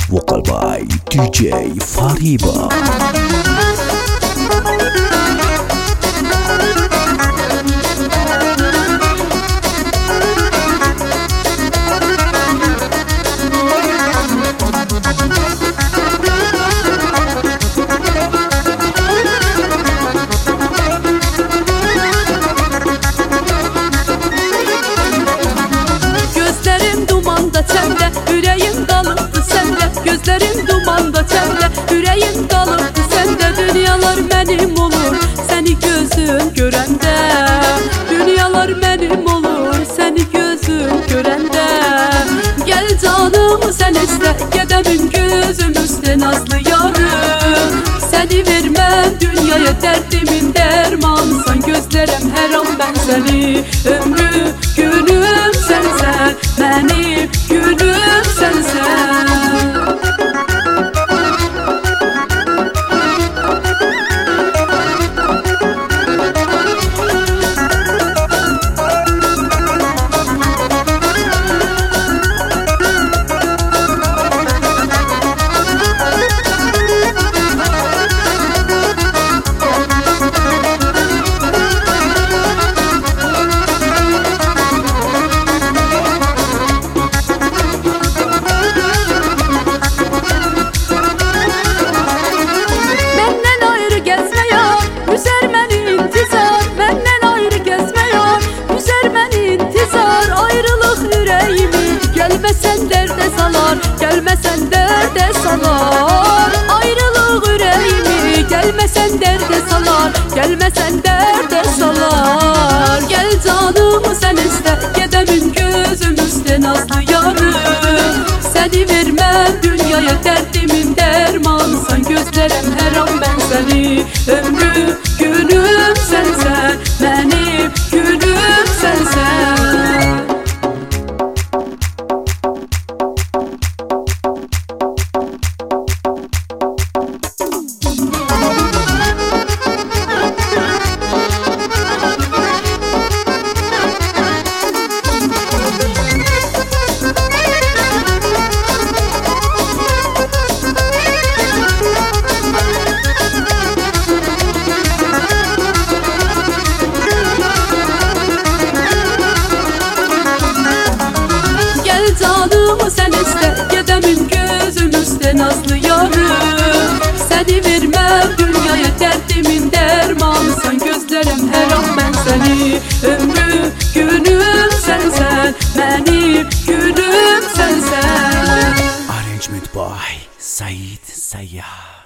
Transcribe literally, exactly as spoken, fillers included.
Vocal by D J Fariba. Yüreğim dalıbdı sende, gözlerim dumanda sende, yüreğim dalıbdı sende. Dünyalar benim olur seni gözüm görende, dünyalar benim olur seni gözüm görende. Gel canım sen iste, gedemin gözüm üstte nazlı yarım. Seni vermem dünyaya, derdimin dermansan, gözlerim her an ben seni. Ömrü günüm sensen, benim günüm sensen. Gelmesen derde salar, gelmesen derde salar. Ayrılık yüreğimi gelmesen derde salar, gelmesen derde salar. Gel canım sen iste, gedemin gözüm üstte nazlı yarım. Seni vermem dünyaya, derdimin dermansan, gözlerim her an ben seni. Ömrü günüm sensen, benim günüm sensen. Canımı sen iste, gedemin gözüm üstte nazlı yarım. Seni vermem dünyaya, derdimin dermansan, gözlerim her an ben seni. Ömrü günüm sensen, benim günüm sensen. Arrangement by Said Sayyah.